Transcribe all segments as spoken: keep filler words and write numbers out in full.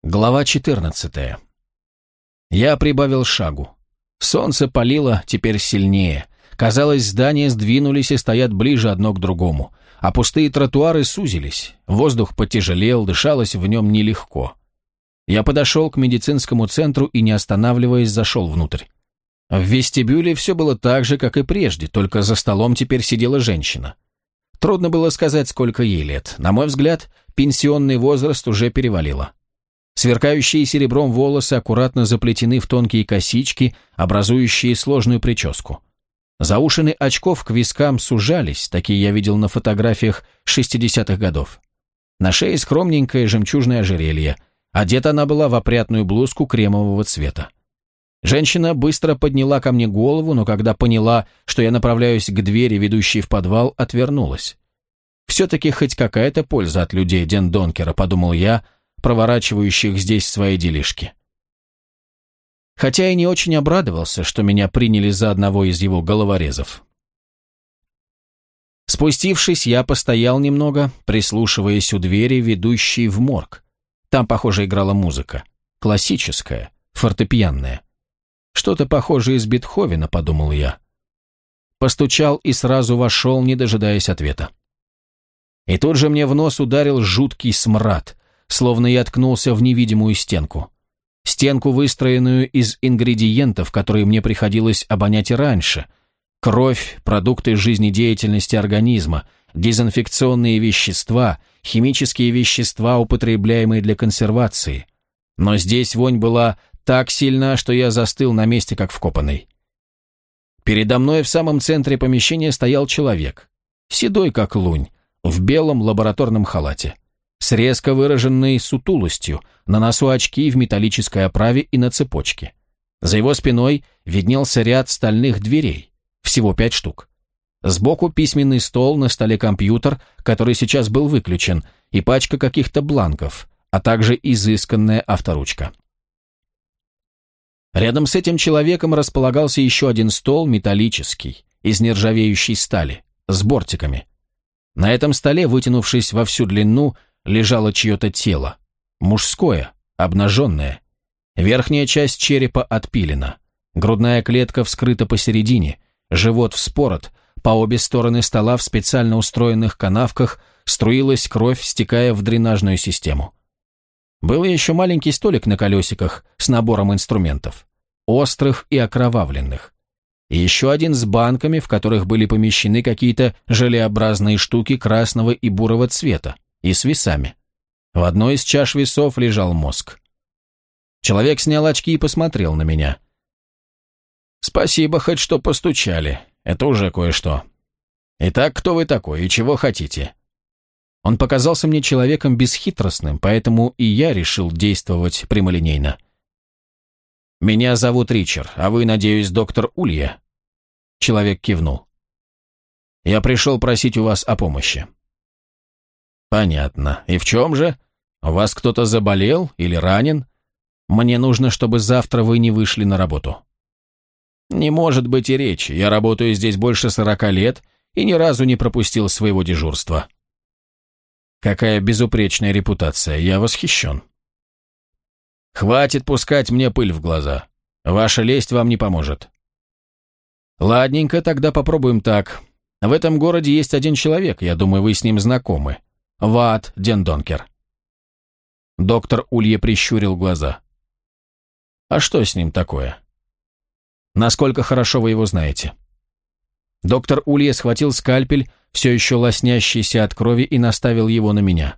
Глава четырнадцатая. Я прибавил шагу. Солнце палило теперь сильнее. Казалось, здания сдвинулись и стоят ближе одно к другому, а пустые тротуары сузились. Воздух потяжелел, дышалось в нем нелегко. Я подошел к медицинскому центру и, не останавливаясь, зашел внутрь. В вестибюле все было так же, как и прежде, только за столом теперь сидела женщина. Трудно было сказать, сколько ей лет. На мой взгляд, пенсионный возраст уже перевалило. Сверкающие серебром волосы аккуратно заплетены в тонкие косички, образующие сложную прическу. Заушины очков к вискам сужались, такие я видел на фотографиях шестидесятых годов. На шее скромненькое жемчужное ожерелье. Одета она была в опрятную блузку кремового цвета. Женщина быстро подняла ко мне голову, но когда поняла, что я направляюсь к двери, ведущей в подвал, отвернулась. «Все-таки хоть какая-то польза от людей Ден-Донкера», — подумал я, проворачивающих здесь свои делишки. Хотя и не очень обрадовался, что меня приняли за одного из его головорезов. Спустившись, я постоял немного, прислушиваясь у двери, ведущей в морг. Там, похоже, играла музыка. Классическая, фортепианная. Что-то похожее из Бетховена, подумал я. Постучал и сразу вошел, не дожидаясь ответа. И тут же мне в нос ударил жуткий смрад, словно я ткнулся в невидимую стенку. Стенку, выстроенную из ингредиентов, которые мне приходилось обонять и раньше. Кровь, продукты жизнедеятельности организма, дезинфекционные вещества, химические вещества, употребляемые для консервации. Но здесь вонь была так сильна, что я застыл на месте, как вкопанный. Передо мной в самом центре помещения стоял человек, седой как лунь, в белом лабораторном халате, с резко выраженной сутулостью, на носу очки в металлической оправе и на цепочке. За его спиной виднелся ряд стальных дверей, всего пять штук. Сбоку письменный стол, на столе компьютер, который сейчас был выключен, и пачка каких-то бланков, а также изысканная авторучка. Рядом с этим человеком располагался еще один стол, металлический, из нержавеющей стали, с бортиками. На этом столе, вытянувшись во всю длину, лежало чье-то тело. Мужское, обнаженное. Верхняя часть черепа отпилена. Грудная клетка вскрыта посередине, живот вспорот, по обе стороны стола в специально устроенных канавках струилась кровь, стекая в дренажную систему. Был еще маленький столик на колесиках с набором инструментов, острых и окровавленных. И еще один с банками, в которых были помещены какие-то желеобразные штуки красного и бурого цвета, и с весами. В одной из чаш весов лежал мозг. Человек снял очки и посмотрел на меня. «Спасибо, хоть что постучали. Это уже кое-что. Итак, кто вы такой и чего хотите?» Он показался мне человеком бесхитростным, поэтому и я решил действовать прямолинейно. «Меня зовут Ричард, а вы, надеюсь, доктор Улья?» Человек кивнул. «Я пришел просить у вас о помощи». «Понятно. И в чем же? У вас кто-то заболел или ранен? Мне нужно, чтобы завтра вы не вышли на работу». «Не может быть и речи. Я работаю здесь больше сорока лет и ни разу не пропустил своего дежурства». «Какая безупречная репутация. Я восхищен». «Хватит пускать мне пыль в глаза. Ваша лесть вам не поможет». «Ладненько, тогда попробуем так. В этом городе есть один человек, я думаю, вы с ним знакомы. Ваад Ден-Донкер». Доктор Улье прищурил глаза. «А что с ним такое? Насколько хорошо вы его знаете?» Доктор Улье схватил скальпель, все еще лоснящийся от крови, и наставил его на меня.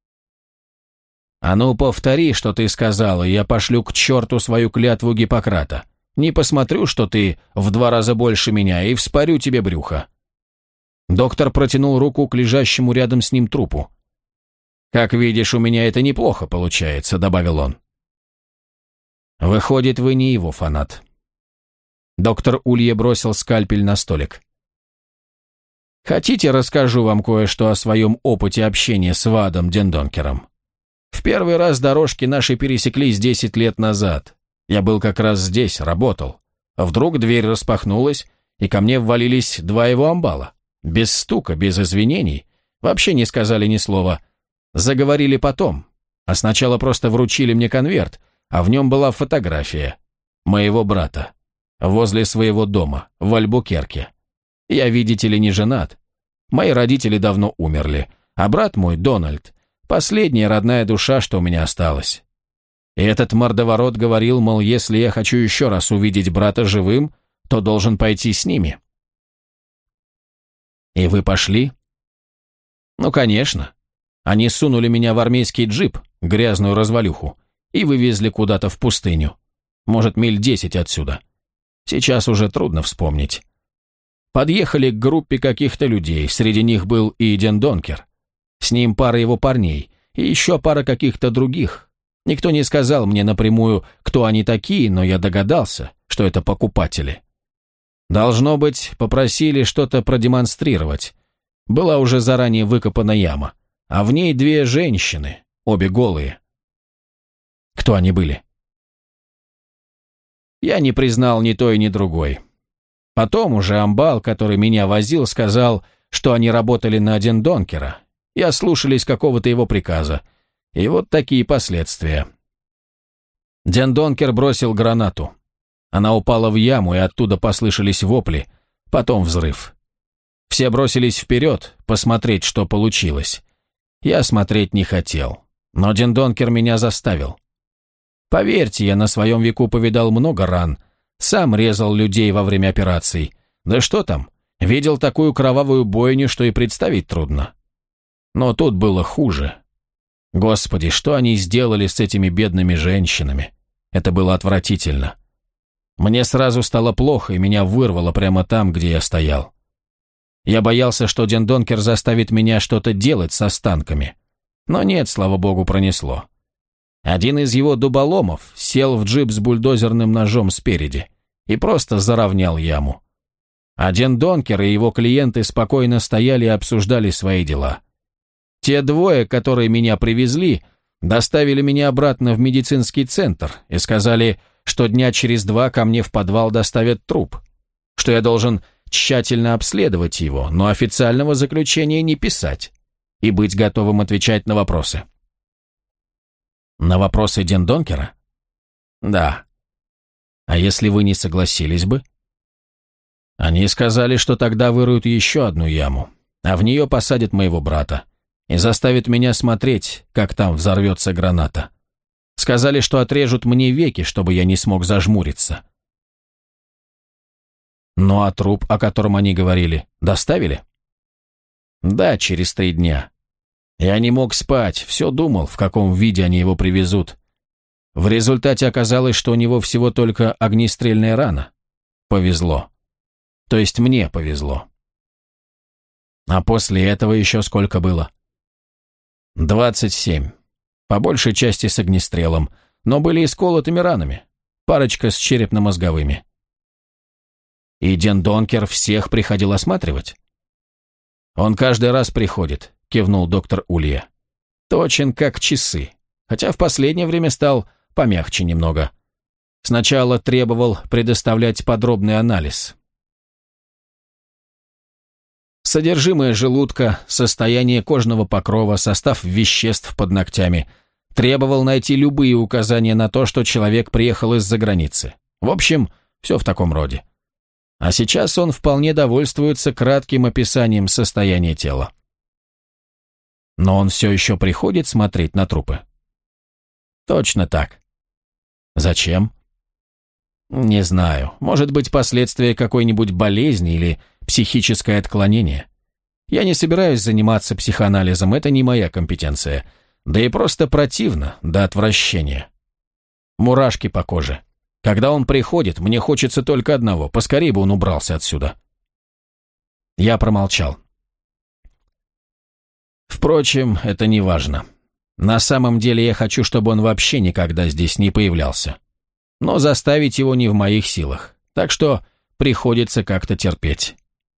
«А ну, повтори, что ты сказала, и я пошлю к черту свою клятву Гиппократа. Не посмотрю, что ты в два раза больше меня, и вспорю тебе брюхо». Доктор протянул руку к лежащему рядом с ним трупу. «Как видишь, у меня это неплохо получается», — добавил он. «Выходит, вы не его фанат». Доктор Улье бросил скальпель на столик. «Хотите, расскажу вам кое-что о своем опыте общения с Ваадом Ден-Донкером? В первый раз дорожки наши пересеклись десять лет назад. Я был как раз здесь, работал. Вдруг дверь распахнулась, и ко мне ввалились два его амбала. Без стука, без извинений. Вообще не сказали ни слова. Заговорили потом. а сначала просто вручили мне конверт, а в нем была фотография моего брата возле своего дома в Альбукерке. Я, видите ли, не женат. Мои родители давно умерли, а брат мой, Дональд, последняя родная душа, что у меня осталась. И этот мордоворот говорил, мол, если я хочу еще раз увидеть брата живым, то должен пойти с ними. И вы пошли? Ну, конечно. Они сунули меня в армейский джип, грязную развалюху, и вывезли куда-то в пустыню. Может, миль десять отсюда. Сейчас уже трудно вспомнить. Подъехали к группе каких-то людей, среди них был и Ден Донкер. С ним пара его парней, и еще пара каких-то других. Никто не сказал мне напрямую, кто они такие, но я догадался, что это покупатели. Должно быть, попросили что-то продемонстрировать. Была уже заранее выкопана яма, а в ней две женщины, обе голые. Кто они были? Я не признал ни той, ни другой. Потом уже амбал, который меня возил, сказал, что они работали на Ден Донкера и ослушались какого-то его приказа. И вот такие последствия. Ден Донкер бросил гранату. Она упала в яму, и оттуда послышались вопли, потом взрыв. Все бросились вперед, посмотреть, что получилось. Я смотреть не хотел, но Ден Донкер меня заставил. Поверьте, я на своем веку повидал много ран, сам резал людей во время операций. Да что там, видел такую кровавую бойню, что и представить трудно. Но тут было хуже. Господи, что они сделали с этими бедными женщинами? Это было отвратительно. Мне сразу стало плохо, и меня вырвало прямо там, где я стоял. Я боялся, что Ден Донкер заставит меня что-то делать с останками. Но нет, слава богу, пронесло. Один из его дуболомов сел в джип с бульдозерным ножом спереди и просто заровнял яму. А Ден Донкер и его клиенты спокойно стояли и обсуждали свои дела. Те двое, которые меня привезли, доставили меня обратно в медицинский центр и сказали, что дня через два ко мне в подвал доставят труп, что я должен тщательно обследовать его, но официального заключения не писать и быть готовым отвечать на вопросы. На вопросы Ден Донкера? Да. А если вы не согласились бы? Они сказали, что тогда выроют еще одну яму, а в нее посадят моего брата и заставят меня смотреть, как там взорвется граната. Сказали, что отрежут мне веки, чтобы я не смог зажмуриться. Ну а труп, о котором они говорили, доставили? Да, через три дня. Я не мог спать, все думал, в каком виде они его привезут. В результате оказалось, что у него всего только огнестрельная рана. Повезло. То есть мне повезло. А после этого еще сколько было? Двадцать семь. По большей части с огнестрелом, но были и с колотыми ранами. Парочка с черепно-мозговыми. И Ден Донкер всех приходил осматривать? Он каждый раз приходит, кивнул доктор Улья. Точен как часы, хотя в последнее время стал помягче немного. Сначала требовал предоставлять подробный анализ. Содержимое желудка, состояние кожного покрова, состав веществ под ногтями. Требовал найти любые указания на то, что человек приехал из-за границы. В общем, все в таком роде. А сейчас он вполне довольствуется кратким описанием состояния тела. Но он все еще приходит смотреть на трупы? Точно так. Зачем? Не знаю. Может быть, последствия какой-нибудь болезни или психическое отклонение. Я не собираюсь заниматься психоанализом, это не моя компетенция. Да и просто противно, до отвращения. Мурашки по коже. Когда он приходит, мне хочется только одного, поскорее бы он убрался отсюда. Я промолчал. Впрочем, это не важно. На самом деле я хочу, чтобы он вообще никогда здесь не появлялся. Но заставить его не в моих силах, так что приходится как-то терпеть.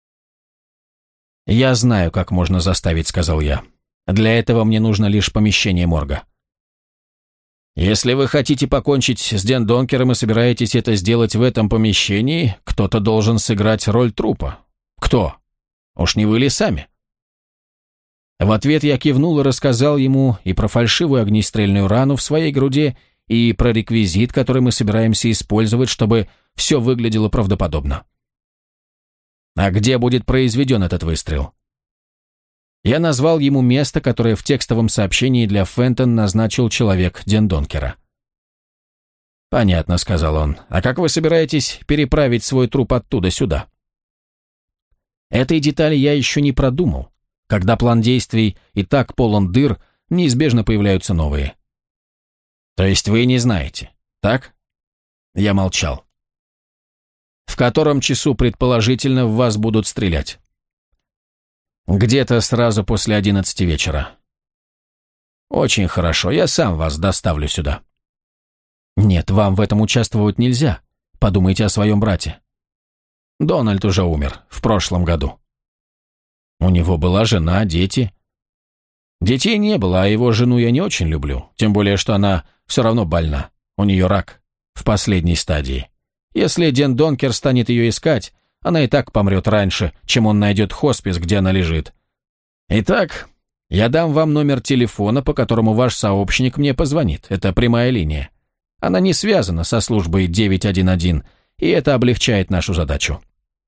«Я знаю, как можно заставить», — сказал я. «Для этого мне нужно лишь помещение морга». «Если вы хотите покончить с Ден Донкером и собираетесь это сделать в этом помещении, кто-то должен сыграть роль трупа. Кто? Уж не вы ли сами?» В ответ я кивнул и рассказал ему и про фальшивую огнестрельную рану в своей груди, и про реквизит, который мы собираемся использовать, чтобы все выглядело правдоподобно. А где будет произведен этот выстрел? Я назвал ему место, которое в текстовом сообщении для Фентон назначил человек Дендонкера. «Понятно», — сказал он. «А как вы собираетесь переправить свой труп оттуда сюда?» Этой детали я еще не продумал. Когда план действий и так полон дыр, неизбежно появляются новые. «То есть вы не знаете, так?» Я молчал. «В котором часу, предположительно, в вас будут стрелять?» «Где-то сразу после одиннадцати вечера». «Очень хорошо, я сам вас доставлю сюда». «Нет, вам в этом участвовать нельзя. Подумайте о своем брате». «Дональд уже умер, в прошлом году». «У него была жена, дети». «Детей не было, а его жену я не очень люблю, тем более, что она все равно больна. У нее рак, в последней стадии. Если Дендонкер станет ее искать, она и так помрет раньше, чем он найдет хоспис, где она лежит. Итак, я дам вам номер телефона, по которому ваш сообщник мне позвонит. Это прямая линия. Она не связана со службой девять один один, и это облегчает нашу задачу».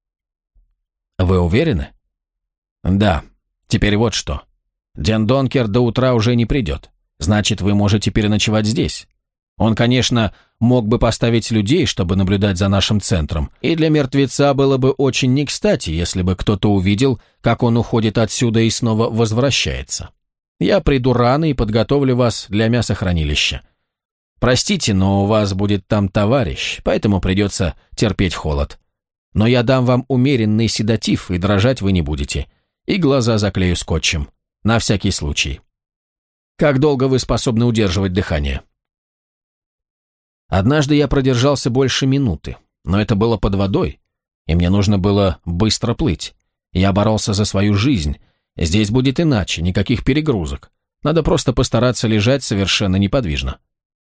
«Вы уверены?» «Да. Теперь вот что. Дендонкер до утра уже не придет. Значит, вы можете переночевать здесь. Он, конечно, мог бы поставить людей, чтобы наблюдать за нашим центром, и для мертвеца было бы очень не кстати, если бы кто-то увидел, как он уходит отсюда и снова возвращается. Я приду рано и подготовлю вас для мясохранилища. Простите, но у вас будет там товарищ, поэтому придется терпеть холод. Но я дам вам умеренный седатив, и дрожать вы не будете. И глаза заклею скотчем. На всякий случай. Как долго вы способны удерживать дыхание?» Однажды я продержался больше минуты, но это было под водой, и мне нужно было быстро плыть. Я боролся за свою жизнь. Здесь будет иначе, никаких перегрузок. Надо просто постараться лежать совершенно неподвижно.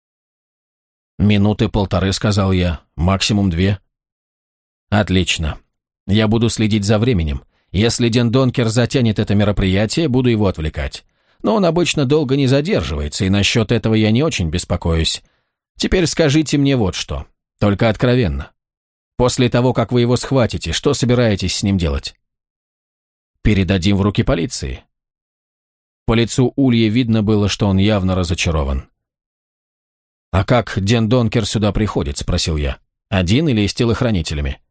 «Минуты полторы», — сказал я, — «максимум две». «Отлично. Я буду следить за временем. Если Дендонкер затянет это мероприятие, буду его отвлекать. Но он обычно долго не задерживается, и насчет этого я не очень беспокоюсь. Теперь скажите мне вот что, только откровенно. После того, как вы его схватите, что собираетесь с ним делать?» «Передадим в руки полиции». По лицу Ульи видно было, что он явно разочарован. «А как Дендонкер сюда приходит?» – спросил я. «Один или с телохранителями?»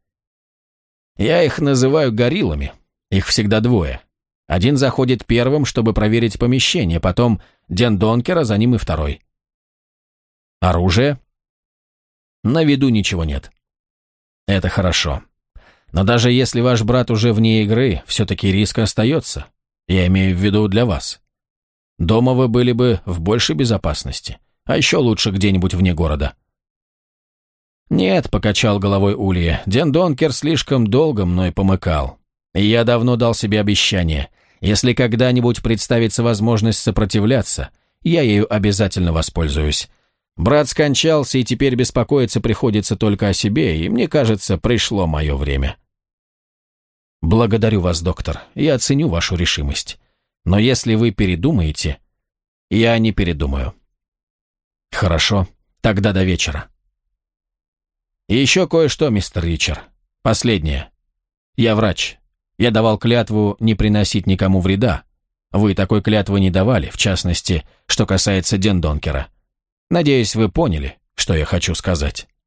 «Я их называю гориллами. Их всегда двое. Один заходит первым, чтобы проверить помещение, потом Дендонкера, за ним и второй». «Оружие?» «На виду ничего нет». «Это хорошо. Но даже если ваш брат уже вне игры, все-таки риск остается. Я имею в виду для вас. Дома вы были бы в большей безопасности, а еще лучше где-нибудь вне города». «Нет», — покачал головой Улья, — «Дендонкер слишком долго мной помыкал. И я давно дал себе обещание. Если когда-нибудь представится возможность сопротивляться, я ею обязательно воспользуюсь. Брат скончался, и теперь беспокоиться приходится только о себе, и мне кажется, пришло мое время». «Благодарю вас, доктор, я ценю вашу решимость. Но если вы передумаете, я не передумаю». «Хорошо, тогда до вечера». «И еще кое-что, мистер Ричард. Последнее. Я врач. Я давал клятву не приносить никому вреда. Вы такой клятвы не давали, в частности, что касается Дендонкера. Надеюсь, вы поняли, что я хочу сказать».